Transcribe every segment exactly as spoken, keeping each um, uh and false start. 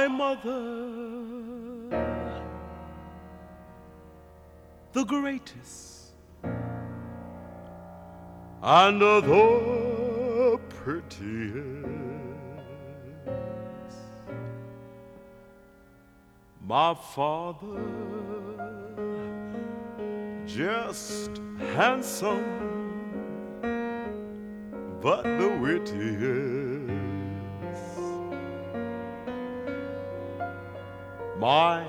my mother, the greatest, and the prettiest. My father, just handsome, but the wittiest. My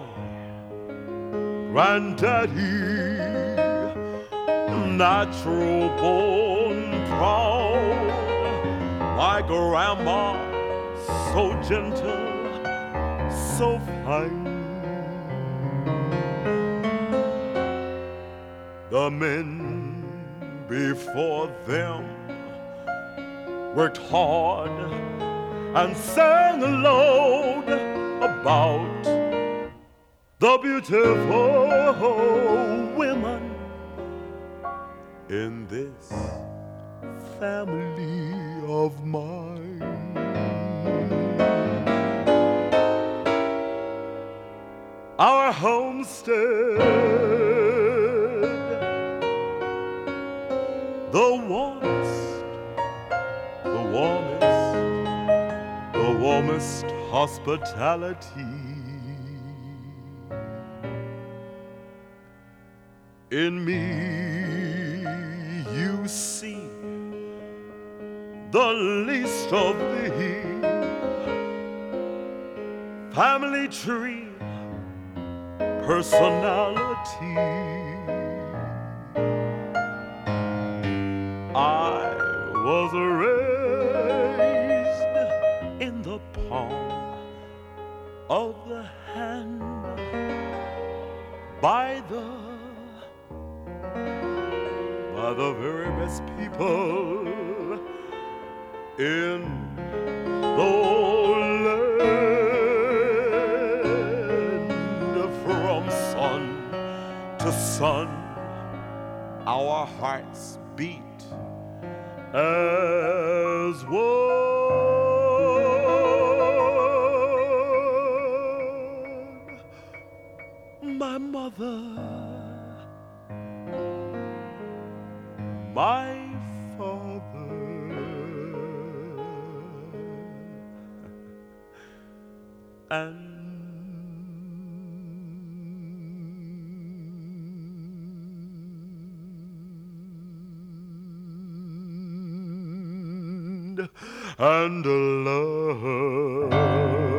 granddaddy, natural born proud. My grandma, so gentle, so fine. The men before them worked hard and sang aloud about the beautiful women in this family of mine. Our homestead, the warmest, the warmest, the warmest hospitality. In me you see the least of the family tree personality. I was raised in the palm of the hand by the by the very best people in the whole land. From sun to sun, our hearts beat as one. My mother, my father, and and love.